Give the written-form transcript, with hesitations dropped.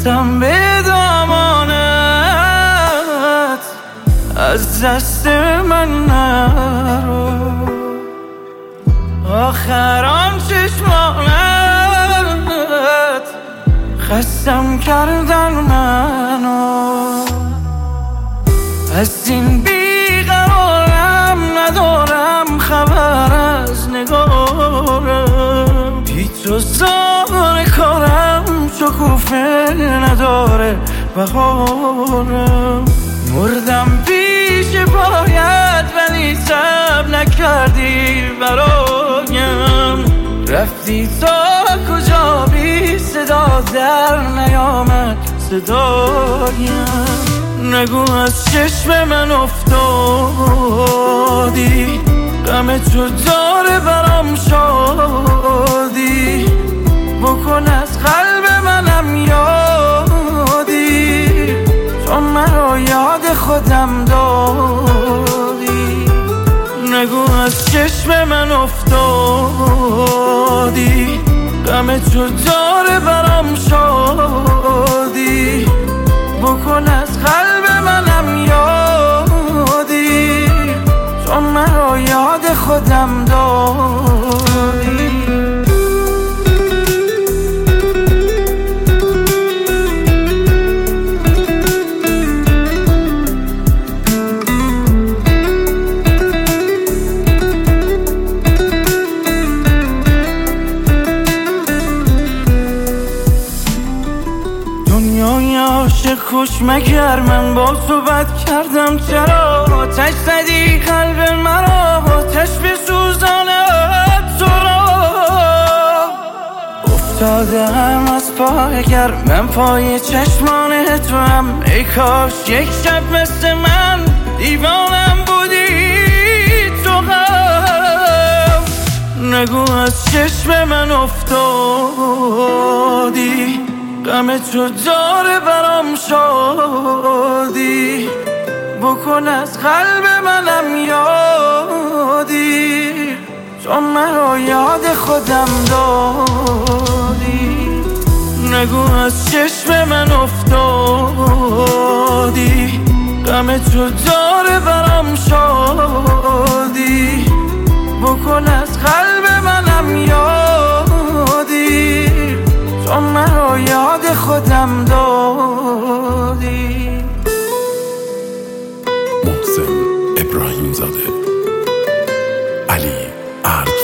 بستم به دامانت، از دست من نرو. آخر آن چشمانت خستم کردن منو، از این بیقرارم ندارم خبر از نگارم. بی تو زار کارم شکوفه نداره بهارم. مردم پیش پایت ولی صبر نکردی برایم. رفتی تا کجا بی صدا در نیامد صدایم. نگو از چشم من افتادی، غم تو داره برام شادی. بکن از قلب منم یادی، تو مرا یاد خودم دادی. نگو از چشم من افتادی، غم تو داره برام شادی. بکن از قلب منم یادی، تو مرا یاد خودم دادی. دنیای عاشق خوش مگر من با تو بد کردم؟ چرا آتش زدی قلب مرا، آتش بسوزاند تو را. افتادم از پای گرمم پای چشمان تو هم. ای کاش یک شب مثل من دیوانم بودی تو هم. نگو از چشم من افتادی، غم تو داره برام شادی. بکن از قلب منم یادی، تو مرا یاد خودم دادی. نگو از چشم من افتادی، غم تو داره برام شادی. بکن از قلب منم یادی، تو مرا یاد خودم دادی. محسن ابراهیم زاده، علی ارد